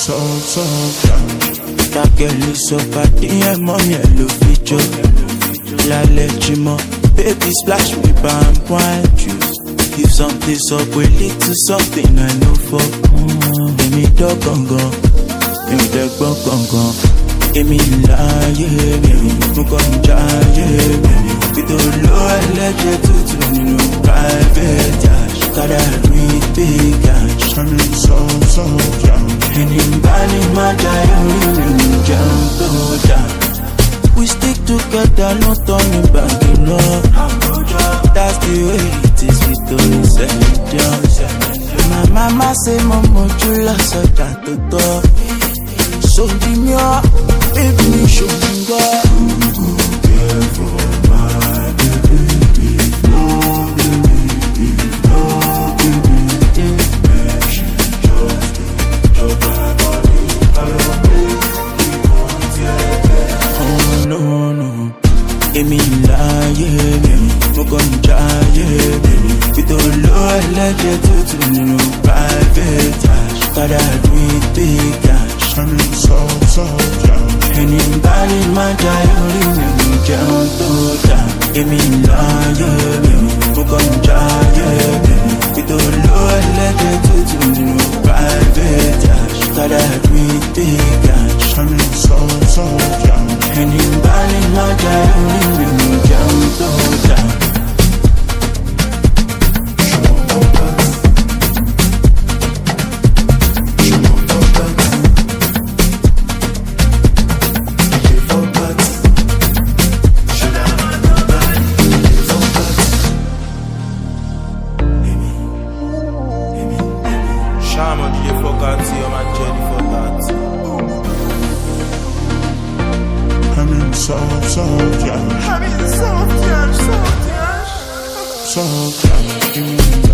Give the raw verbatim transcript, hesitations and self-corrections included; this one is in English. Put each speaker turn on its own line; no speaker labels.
so, so, yeah.
That girl is so bad, yeah, mommy, I love you, La Lechimo, baby, splash me, bam, wine juice. Give something up, we lead to something I know for. Give me dog gong gong, give me the gong gong gong. Give me lie, yeah, baby, no come try, yeah, baby. We don't know, I let you do to me, no private, yeah. Gotta read big cash.
I'm in so, so, yeah.
And in Bali, my diary, jump to down. We stick together, no turning back, you know. That's the way it is, we don't say. My mama say, Mama, you lost so that to talk. So give me up, baby, show me God.
Careful, my baby, no, baby, no, baby. Make she just touch my body. I don't make you
Oh no, no. Give me lie, yeah, baby. No gon' try, yeah, baby. We don't know, I let you do to me, no private cash. Gotta do it big cash.
I'm in so, so, yeah.
And in Bali, my diary, me jump to down. Give me lie, yeah, baby. No gon' try, yeah, baby. We don't know, I let you do to me, no private cash. Gotta do it big cash.
I'm in so, so, yeah.
And in Bali, my diary, me jump to down.
Shama, do you forget to your man Jenny for that?
I'm in so, so, yeah.
I'm in so, yeah, so, yeah.
So, yeah.